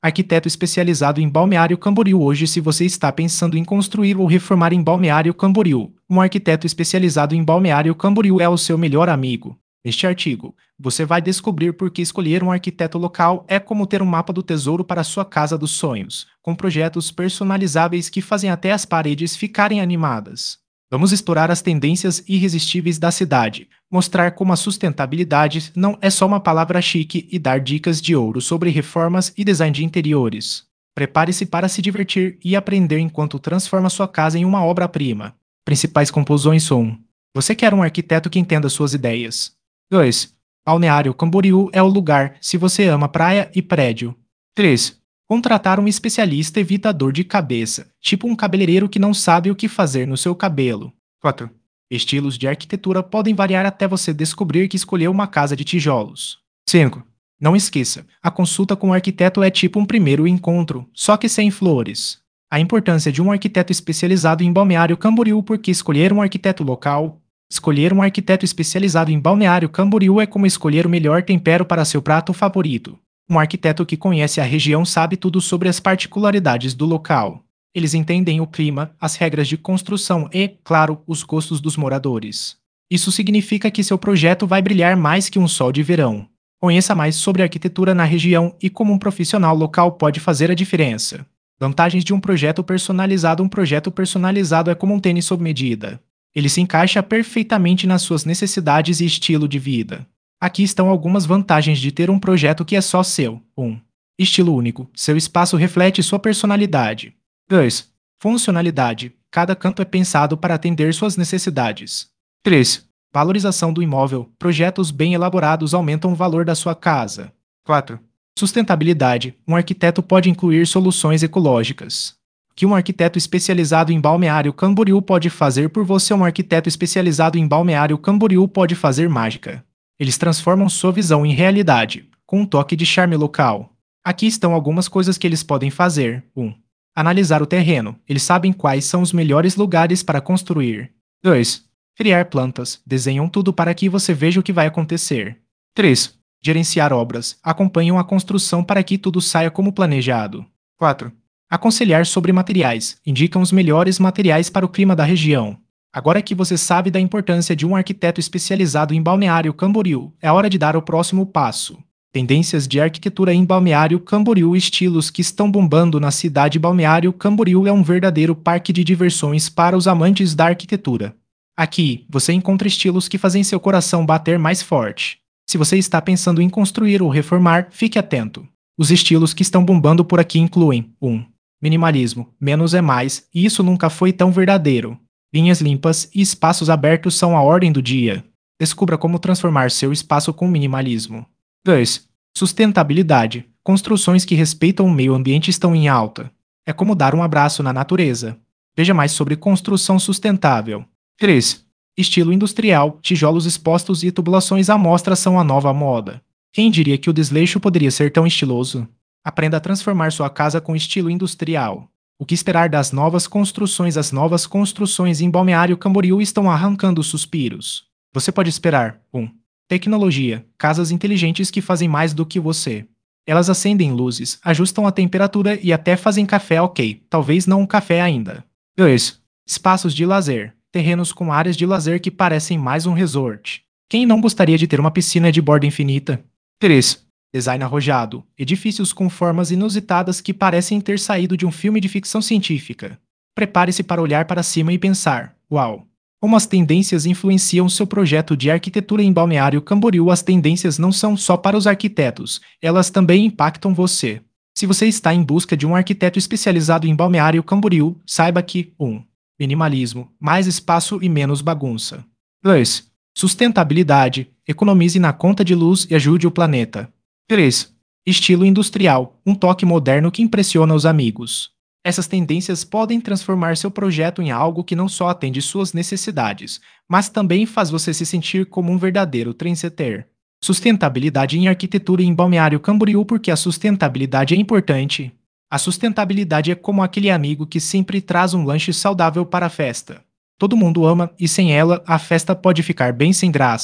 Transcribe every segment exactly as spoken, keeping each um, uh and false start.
Arquiteto especializado em Balneário Camboriú. Hoje, se você está pensando em construir ou reformar em Balneário Camboriú, um arquiteto especializado em Balneário Camboriú é o seu melhor amigo. Neste artigo, você vai descobrir por que escolher um arquiteto local é como ter um mapa do tesouro para sua casa dos sonhos, com projetos personalizáveis que fazem até as paredes ficarem animadas. Vamos explorar as tendências irresistíveis da cidade, mostrar como a sustentabilidade não é só uma palavra chique e dar dicas de ouro sobre reformas e design de interiores. Prepare-se para se divertir e aprender enquanto transforma sua casa em uma obra-prima. Principais composições são: um. Você quer um arquiteto que entenda suas ideias. dois. Balneário Camboriú é o lugar se você ama praia e prédio. três. Contratar um especialista evita dor de cabeça, tipo um cabeleireiro que não sabe o que fazer no seu cabelo. quatro. Estilos de arquitetura podem variar até você descobrir que escolheu uma casa de tijolos. cinco. Não esqueça, a consulta com o arquiteto é tipo um primeiro encontro, só que sem flores. A importância de um arquiteto especializado em Balneário Camboriú. Porque escolher um arquiteto local. Escolher um arquiteto especializado em Balneário Camboriú é como escolher o melhor tempero para seu prato favorito. Um arquiteto que conhece a região sabe tudo sobre as particularidades do local. Eles entendem o clima, as regras de construção e, claro, os gostos dos moradores. Isso significa que seu projeto vai brilhar mais que um sol de verão. Conheça mais sobre arquitetura na região e como um profissional local pode fazer a diferença. Vantagens de um projeto personalizado. Um projeto personalizado é como um tênis sob medida. Ele se encaixa perfeitamente nas suas necessidades e estilo de vida. Aqui estão algumas vantagens de ter um projeto que é só seu. um. Estilo único. Seu espaço reflete sua personalidade. dois. Funcionalidade. Cada canto é pensado para atender suas necessidades. três. Valorização do imóvel. Projetos bem elaborados aumentam o valor da sua casa. quatro. Sustentabilidade. Um arquiteto pode incluir soluções ecológicas. O que um arquiteto especializado em Balneário Camboriú pode fazer por você? Um arquiteto especializado em Balneário Camboriú pode fazer mágica. Eles transformam sua visão em realidade, com um toque de charme local. Aqui estão algumas coisas que eles podem fazer. um. Analisar o terreno. Eles sabem quais são os melhores lugares para construir. dois. Criar plantas. Desenham tudo para que você veja o que vai acontecer. três. Gerenciar obras. Acompanham a construção para que tudo saia como planejado. quatro. Aconselhar sobre materiais. Indicam os melhores materiais para o clima da região. Agora que você sabe da importância de um arquiteto especializado em Balneário Camboriú, é hora de dar o próximo passo. Tendências de arquitetura em Balneário Camboriú. Estilos que estão bombando na cidade. Balneário Camboriú é um verdadeiro parque de diversões para os amantes da arquitetura. Aqui, você encontra estilos que fazem seu coração bater mais forte. Se você está pensando em construir ou reformar, fique atento. Os estilos que estão bombando por aqui incluem: um. Minimalismo. Menos é mais, e isso nunca foi tão verdadeiro. Linhas limpas e espaços abertos são a ordem do dia. Descubra como transformar seu espaço com minimalismo. dois. Sustentabilidade. Construções que respeitam o meio ambiente estão em alta. É como dar um abraço na natureza. Veja mais sobre construção sustentável. três. Estilo industrial. Tijolos expostos e tubulações à mostra são a nova moda. Quem diria que o desleixo poderia ser tão estiloso? Aprenda a transformar sua casa com estilo industrial. O que esperar das novas construções? As novas construções em Balneário Camboriú estão arrancando suspiros. Você pode esperar: um. Tecnologia. Casas inteligentes que fazem mais do que você. Elas acendem luzes, ajustam a temperatura e até fazem café. Ok, talvez não um café ainda. dois. Espaços de lazer. Terrenos com áreas de lazer que parecem mais um resort. Quem não gostaria de ter uma piscina de borda infinita? três. Design arrojado. Edifícios com formas inusitadas que parecem ter saído de um filme de ficção científica. Prepare-se para olhar para cima e pensar: uau! Como as tendências influenciam seu projeto de arquitetura em Balneário Camboriú? As tendências não são só para os arquitetos, elas também impactam você. Se você está em busca de um arquiteto especializado em Balneário Camboriú, saiba que: um. Minimalismo. Mais espaço e menos bagunça. dois. Sustentabilidade. Economize na conta de luz e ajude o planeta. três. Estilo industrial, um toque moderno que impressiona os amigos. Essas tendências podem transformar seu projeto em algo que não só atende suas necessidades, mas também faz você se sentir como um verdadeiro trendsetter. Sustentabilidade em arquitetura em Balneário Camboriú. Porque a sustentabilidade é importante. A sustentabilidade é como aquele amigo que sempre traz um lanche saudável para a festa. Todo mundo ama e sem ela, a festa pode ficar bem sem graça.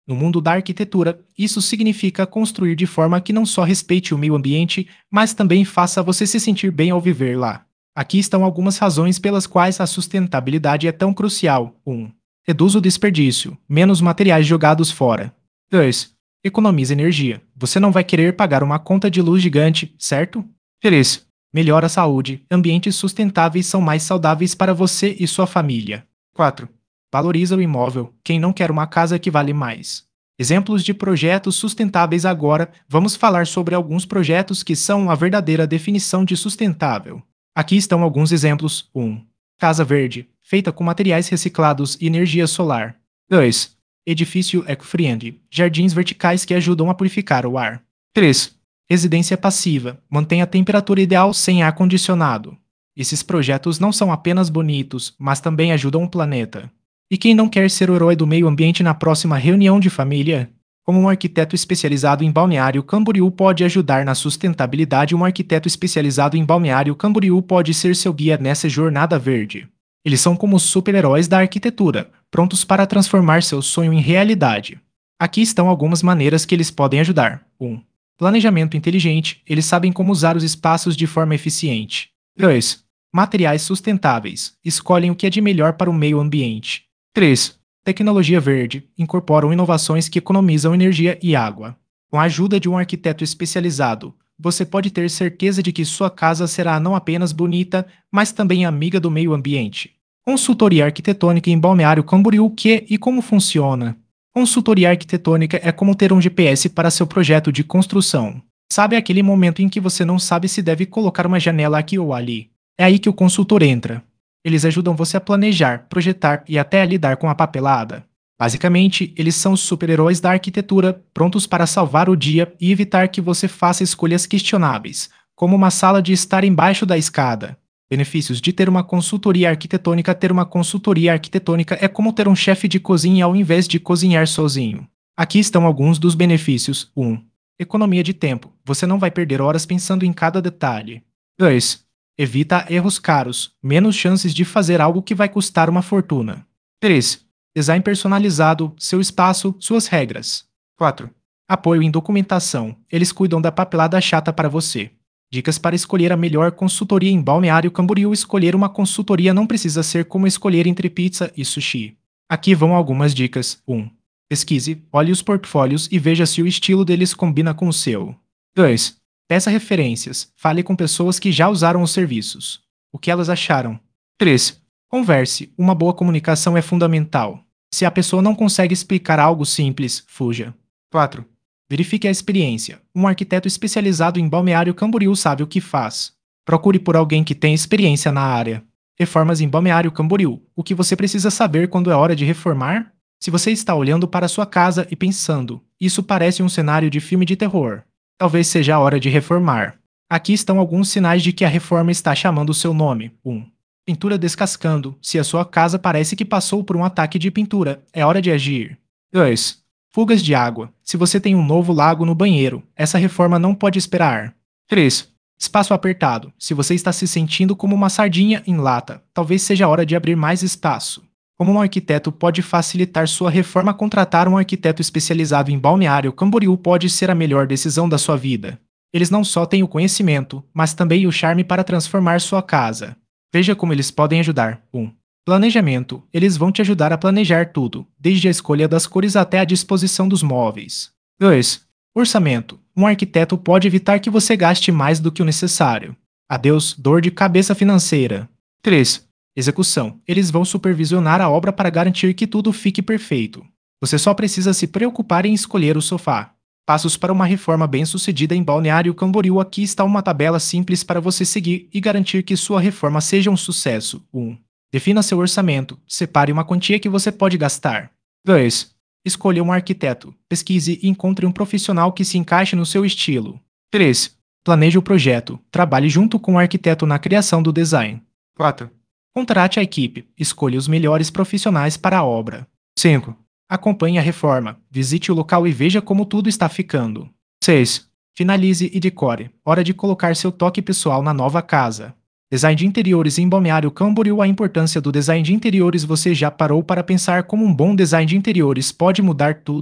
No mundo da arquitetura, isso significa construir de forma que não só respeite o meio ambiente, mas também faça você se sentir bem ao viver lá. Aqui estão algumas razões pelas quais a sustentabilidade é tão crucial. um. Reduz o desperdício, menos materiais jogados fora. dois. Economiza energia. Você não vai querer pagar uma conta de luz gigante, certo? três. Melhora a saúde. Ambientes sustentáveis são mais saudáveis para você e sua família. quatro. Valoriza o imóvel. Quem não quer uma casa que vale mais? Exemplos de projetos sustentáveis. Agora, vamos falar sobre alguns projetos que são a verdadeira definição de sustentável. Aqui estão alguns exemplos. um. Casa verde, feita com materiais reciclados e energia solar. dois. Edifício eco-friendly, jardins verticais que ajudam a purificar o ar. três. Residência passiva, mantém a temperatura ideal sem ar-condicionado. Esses projetos não são apenas bonitos, mas também ajudam o planeta. E quem não quer ser o herói do meio ambiente na próxima reunião de família? Como um arquiteto especializado em Balneário Camboriú pode ajudar na sustentabilidade, um arquiteto especializado em Balneário Camboriú pode ser seu guia nessa jornada verde. Eles são como os super-heróis da arquitetura, prontos para transformar seu sonho em realidade. Aqui estão algumas maneiras que eles podem ajudar. um. Planejamento inteligente, eles sabem como usar os espaços de forma eficiente. dois. Materiais sustentáveis, escolhem o que é de melhor para o meio ambiente. três. Tecnologia verde, incorporam inovações que economizam energia e água. Com a ajuda de um arquiteto especializado, você pode ter certeza de que sua casa será não apenas bonita, mas também amiga do meio ambiente. Consultoria arquitetônica em Balneário Camboriú. O que e como funciona? Consultoria arquitetônica é como ter um G P S para seu projeto de construção. Sabe aquele momento em que você não sabe se deve colocar uma janela aqui ou ali? É aí que o consultor entra. Eles ajudam você a planejar, projetar e até a lidar com a papelada. Basicamente, eles são os super-heróis da arquitetura, prontos para salvar o dia e evitar que você faça escolhas questionáveis, como uma sala de estar embaixo da escada. Benefícios de ter uma consultoria arquitetônica. Ter uma consultoria arquitetônica é como ter um chefe de cozinha ao invés de cozinhar sozinho. Aqui estão alguns dos benefícios. um. Economia de tempo. Você não vai perder horas pensando em cada detalhe. dois. Evita erros caros, menos chances de fazer algo que vai custar uma fortuna. três. Design personalizado, seu espaço, suas regras. quatro. Apoio em documentação. Eles cuidam da papelada chata para você. Dicas para escolher a melhor consultoria em Balneário Camboriú. Escolher uma consultoria não precisa ser como escolher entre pizza e sushi. Aqui vão algumas dicas. um. Pesquise, olhe os portfólios e veja se o estilo deles combina com o seu. dois. Peça referências. Fale com pessoas que já usaram os serviços. O que elas acharam? três. Converse. Uma boa comunicação é fundamental. Se a pessoa não consegue explicar algo simples, fuja. quatro. Verifique a experiência. Um arquiteto especializado em Balneário Camboriú sabe o que faz. Procure por alguém que tem experiência na área. Reformas em Balneário Camboriú. O que você precisa saber quando é hora de reformar? Se você está olhando para sua casa e pensando, isso parece um cenário de filme de terror, talvez seja a hora de reformar. Aqui estão alguns sinais de que a reforma está chamando o seu nome. um. Pintura descascando. Se a sua casa parece que passou por um ataque de pintura, é hora de agir. dois. Fugas de água. Se você tem um novo lago no banheiro, essa reforma não pode esperar. três. Espaço apertado. Se você está se sentindo como uma sardinha em lata, talvez seja a hora de abrir mais espaço. Como um arquiteto pode facilitar sua reforma? Contratar um arquiteto especializado em Balneário Camboriú pode ser a melhor decisão da sua vida. Eles não só têm o conhecimento, mas também o charme para transformar sua casa. Veja como eles podem ajudar. um. Planejamento. Eles vão te ajudar a planejar tudo, desde a escolha das cores até a disposição dos móveis. dois. Orçamento. Um arquiteto pode evitar que você gaste mais do que o necessário. Adeus, dor de cabeça financeira. três. Execução. Eles vão supervisionar a obra para garantir que tudo fique perfeito. Você só precisa se preocupar em escolher o sofá. Passos para uma reforma bem-sucedida em Balneário Camboriú. Aqui está uma tabela simples para você seguir e garantir que sua reforma seja um sucesso. um. Defina seu orçamento. Separe uma quantia que você pode gastar. dois. Escolha um arquiteto. Pesquise e encontre um profissional que se encaixe no seu estilo. três. Planeje o projeto. Trabalhe junto com o arquiteto na criação do design. quatro. Contrate a equipe. Escolha os melhores profissionais para a obra. cinco. Acompanhe a reforma. Visite o local e veja como tudo está ficando. seis. Finalize e decore. Hora de colocar seu toque pessoal na nova casa. Design de interiores em Balneário Camboriú. A importância do design de interiores. Você já parou para pensar como um bom design de interiores pode mudar tudo?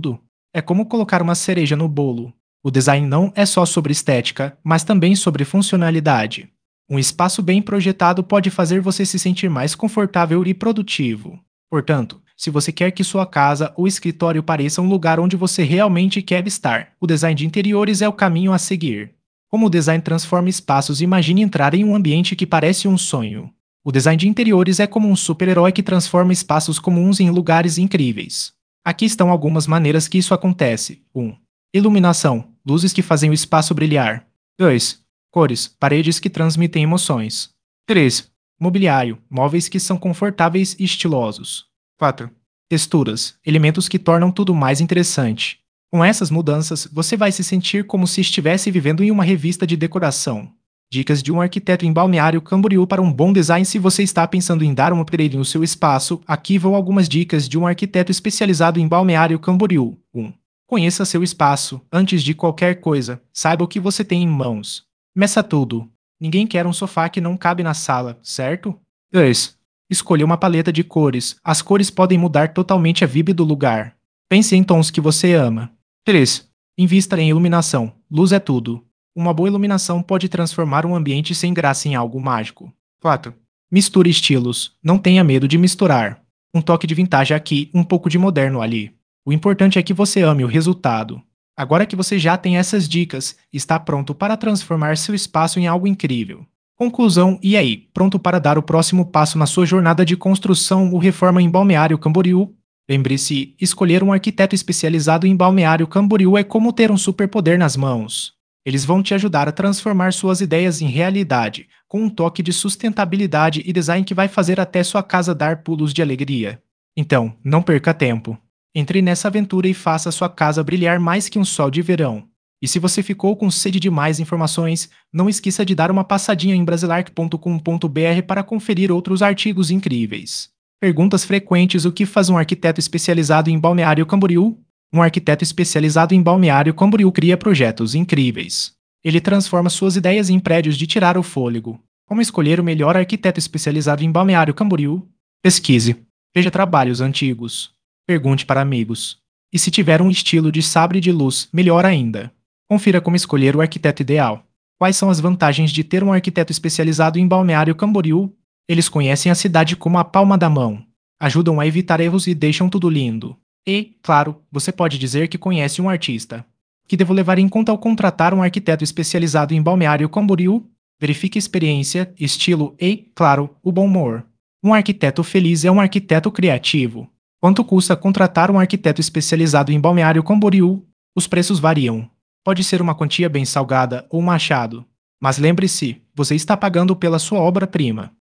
É como colocar uma cereja no bolo. O design não é só sobre estética, mas também sobre funcionalidade. Um espaço bem projetado pode fazer você se sentir mais confortável e produtivo. Portanto, se você quer que sua casa ou escritório pareça um lugar onde você realmente quer estar, o design de interiores é o caminho a seguir. Como o design transforma espaços, imagine entrar em um ambiente que parece um sonho. O design de interiores é como um super-herói que transforma espaços comuns em lugares incríveis. Aqui estão algumas maneiras que isso acontece. um. Iluminação, luzes que fazem o espaço brilhar. dois. Cores, paredes que transmitem emoções. três. Mobiliário, móveis que são confortáveis e estilosos. quatro. Texturas, elementos que tornam tudo mais interessante. Com essas mudanças, você vai se sentir como se estivesse vivendo em uma revista de decoração. Dicas de um arquiteto em Balneário Camboriú para um bom design. Se você está pensando em dar um upgrade no seu espaço, aqui vão algumas dicas de um arquiteto especializado em Balneário Camboriú. um. Conheça seu espaço. Antes de qualquer coisa, saiba o que você tem em mãos. Meça tudo. Ninguém quer um sofá que não cabe na sala, certo? dois. Escolha uma paleta de cores. As cores podem mudar totalmente a vibe do lugar. Pense em tons que você ama. três. Invista em iluminação. Luz é tudo. Uma boa iluminação pode transformar um ambiente sem graça em algo mágico. quatro. Misture estilos. Não tenha medo de misturar. Um toque de vintage aqui, um pouco de moderno ali. O importante é que você ame o resultado. Agora que você já tem essas dicas, está pronto para transformar seu espaço em algo incrível. Conclusão: e aí, pronto para dar o próximo passo na sua jornada de construção ou reforma em Balneário Camboriú? Lembre-se, escolher um arquiteto especializado em Balneário Camboriú é como ter um superpoder nas mãos. Eles vão te ajudar a transformar suas ideias em realidade, com um toque de sustentabilidade e design que vai fazer até sua casa dar pulos de alegria. Então, não perca tempo. Entre nessa aventura e faça sua casa brilhar mais que um sol de verão. E se você ficou com sede de mais informações, não esqueça de dar uma passadinha em brasilark ponto com ponto br para conferir outros artigos incríveis. Perguntas frequentes: o que faz um arquiteto especializado em Balneário Camboriú? Um arquiteto especializado em Balneário Camboriú cria projetos incríveis. Ele transforma suas ideias em prédios de tirar o fôlego. Como escolher o melhor arquiteto especializado em Balneário Camboriú? Pesquise. Veja trabalhos antigos. Pergunte para amigos. E se tiver um estilo de sabre de luz, melhor ainda. Confira como escolher o arquiteto ideal. Quais são as vantagens de ter um arquiteto especializado em Balneário Camboriú? Eles conhecem a cidade como a palma da mão. Ajudam a evitar erros e deixam tudo lindo. E, claro, você pode dizer que conhece um artista. Que devo levar em conta ao contratar um arquiteto especializado em Balneário Camboriú? Verifique experiência, estilo e, claro, o bom humor. Um arquiteto feliz é um arquiteto criativo. Quanto custa contratar um arquiteto especializado em Balneário Camboriú? Os preços variam. Pode ser uma quantia bem salgada ou um achado. Mas lembre-se, você está pagando pela sua obra-prima.